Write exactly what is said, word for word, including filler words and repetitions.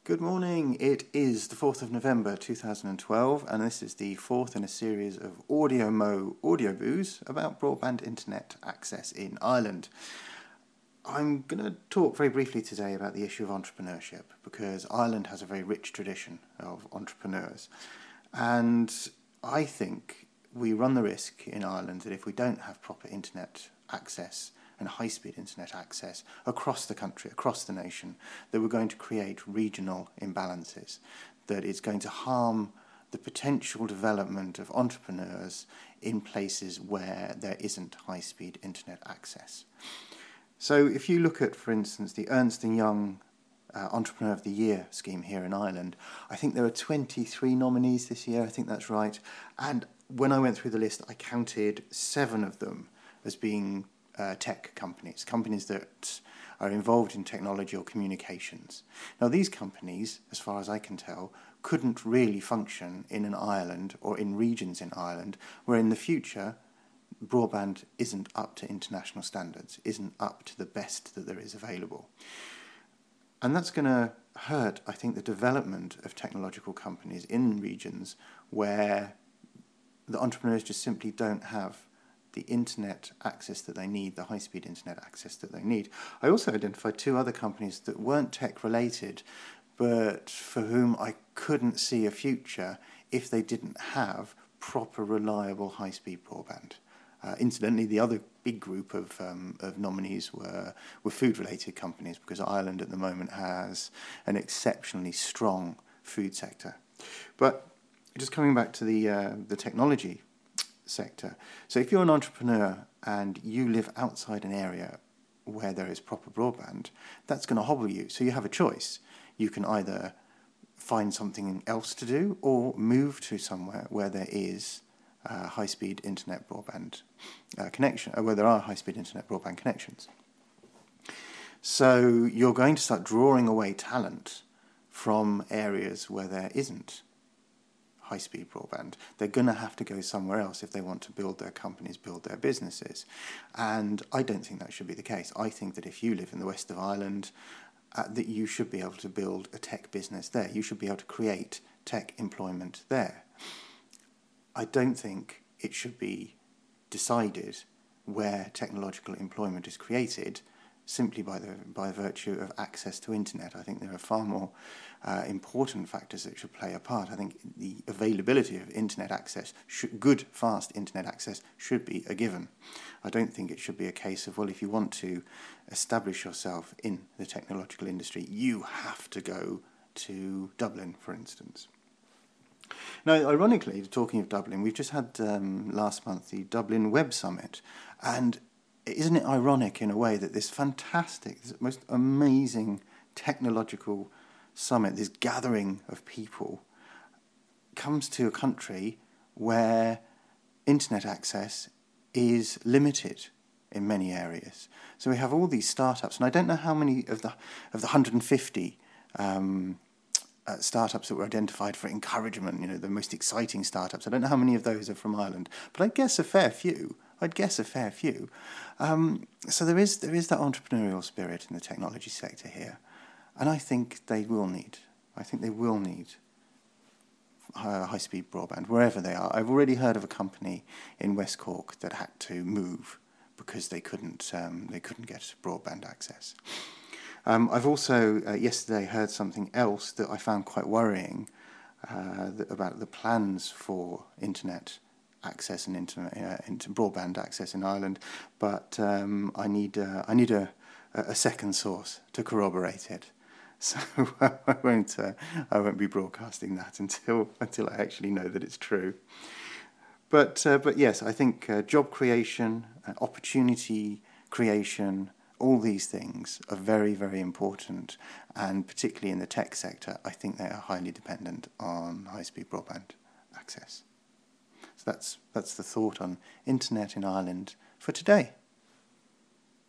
Good morning. It is the fourth of November two thousand twelve, and this is the fourth in a series of Audio Mo Audio Boos about broadband internet access in Ireland. I'm going to talk very briefly today about the issue of entrepreneurship, because Ireland has a very rich tradition of entrepreneurs, and I think we run the risk in Ireland that if we don't have proper internet access and high-speed internet access across the country, across the nation, that we're going to create regional imbalances, that it's going to harm the potential development of entrepreneurs in places where there isn't high-speed internet access. So if you look at, for instance, the Ernst and Young uh, Entrepreneur of the Year scheme here in Ireland, I think there are twenty-three nominees this year, I think that's right, and when I went through the list, I counted seven of them as being Uh, tech companies, companies that are involved in technology or communications. Now, these companies, as far as I can tell, couldn't really function in an island or in regions in Ireland where in the future broadband isn't up to international standards, isn't up to the best that there is available. And that's going to hurt, I think, the development of technological companies in regions where the entrepreneurs just simply don't have the internet access that they need, the high-speed internet access that they need. I also identified two other companies that weren't tech-related, but for whom I couldn't see a future if they didn't have proper, reliable, high-speed broadband. Uh, incidentally, the other big group of, um, of nominees were, were food-related companies, because Ireland at the moment has an exceptionally strong food sector. But just coming back to the, uh, the technology sector. So if you're an entrepreneur and you live outside an area where there is proper broadband, that's going to hobble you. So you have a choice. You can either find something else to do or move to somewhere where there is uh, high-speed internet broadband uh, connection, or where there are high-speed internet broadband connections. So you're going to start drawing away talent from areas where there isn't high-speed broadband. They're going to have to go somewhere else if they want to build their companies, build their businesses. And I don't think that should be the case. I think that if you live in the west of Ireland, uh, that you should be able to build a tech business there. You should be able to create tech employment there. I don't think it should be decided where technological employment is created simply by the by virtue of access to internet. I think there are far more uh, important factors that should play a part. I think the availability of internet access, should, good, fast internet access, should be a given. I don't think it should be a case of, well, if you want to establish yourself in the technological industry, you have to go to Dublin, for instance. Now, ironically, talking of Dublin, we've just had um, last month the Dublin Web Summit, and isn't it ironic in a way that this fantastic, this most amazing technological summit, this gathering of people, comes to a country where internet access is limited in many areas. So we have all these startups, and I don't know how many of the of the one hundred fifty um, uh, startups that were identified for encouragement, you know, the most exciting startups. I don't know how many of those are from Ireland, but I guess a fair few. I'd guess a fair few. Um, so there is there is that entrepreneurial spirit in the technology sector here, and I think they will need. I think they will need uh, high-speed broadband wherever they are. I've already heard of a company in West Cork that had to move because they couldn't um, they couldn't get broadband access. Um, I've also uh, yesterday heard something else that I found quite worrying uh, that, about the plans for internet access and internet, uh, into broadband access in Ireland, but um, I need uh, I need a, a second source to corroborate it. So I won't uh, I won't be broadcasting that until until I actually know that it's true. But uh, but yes, I think uh, job creation, uh, opportunity creation, all these things are very, very important, and particularly in the tech sector, I think they are highly dependent on high-speed broadband access. So that's that's the thought on internet in Ireland for today.